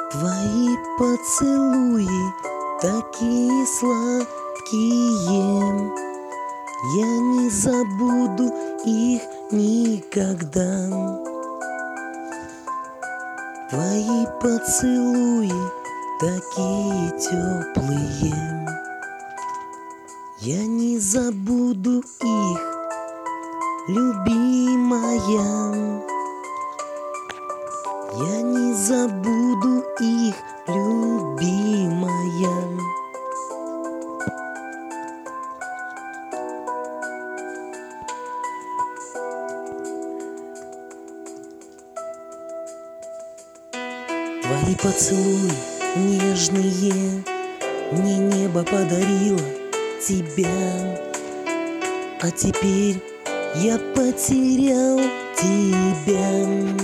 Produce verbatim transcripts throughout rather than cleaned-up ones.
Твои поцелуи такие сладкие, я не забуду их никогда. Твои поцелуи такие теплые, я не забуду их, любимая. Я не забуду их, любимая. Твои поцелуи нежные мне небо подарило тебя, а теперь я потерял тебя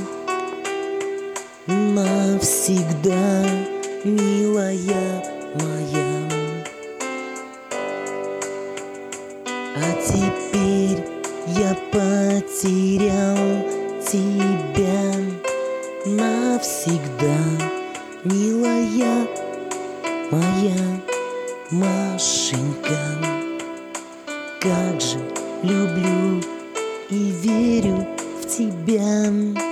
навсегда, милая моя. А теперь я потерял тебя навсегда, милая моя Машенька. Как же люблю и верю в тебя,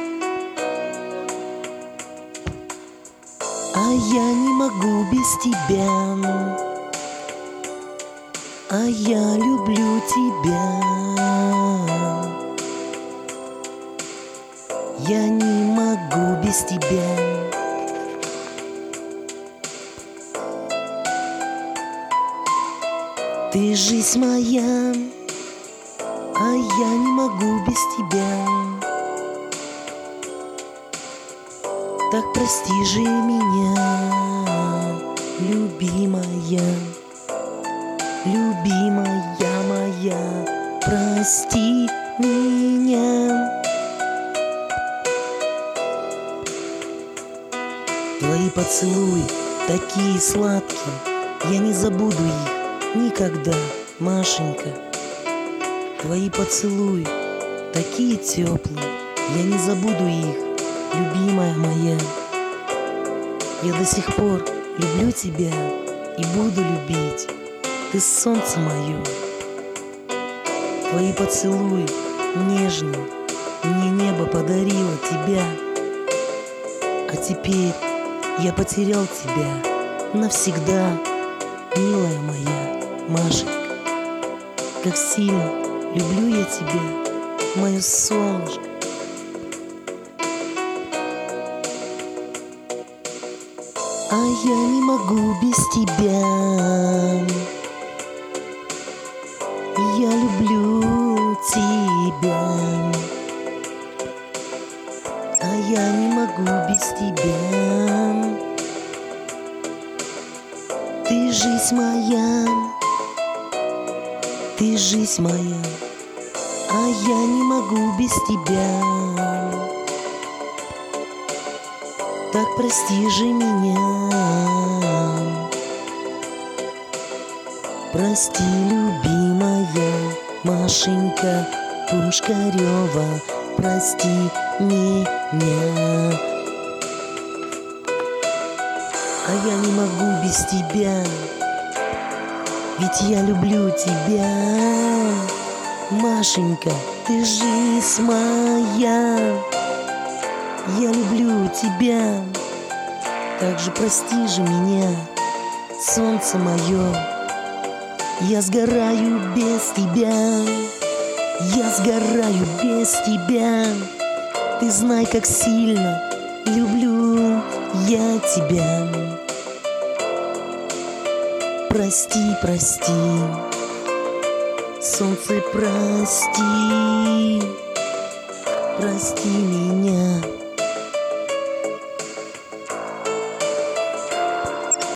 а я не могу без тебя, а я люблю тебя. Я не могу без тебя. Ты жизнь моя, а я не могу без тебя. Так прости же меня, любимая, любимая моя, прости меня. Твои поцелуи такие сладкие, я не забуду их никогда, Машенька. Твои поцелуи такие теплые, я не забуду их, любимая моя. Я до сих пор люблю тебя и буду любить. Ты солнце мое. Твои поцелуи нежные мне небо подарило тебя, а теперь я потерял тебя навсегда, милая моя Машенька. Как сильно люблю я тебя, мое солнышко. А я не могу без тебя. Я люблю тебя, а я не могу без тебя. Ты жизнь моя, ты жизнь моя, а я не могу без тебя. Так прости же меня, прости, любимая Машенька Пушкарева, прости меня. А я не могу без тебя, ведь я люблю тебя. Машенька, ты жизнь моя, я люблю тебя. Так же прости же меня, солнце мое. Я сгораю без тебя, я сгораю без тебя. Ты знай, как сильно люблю я тебя. Прости, прости, солнце, прости, прости меня.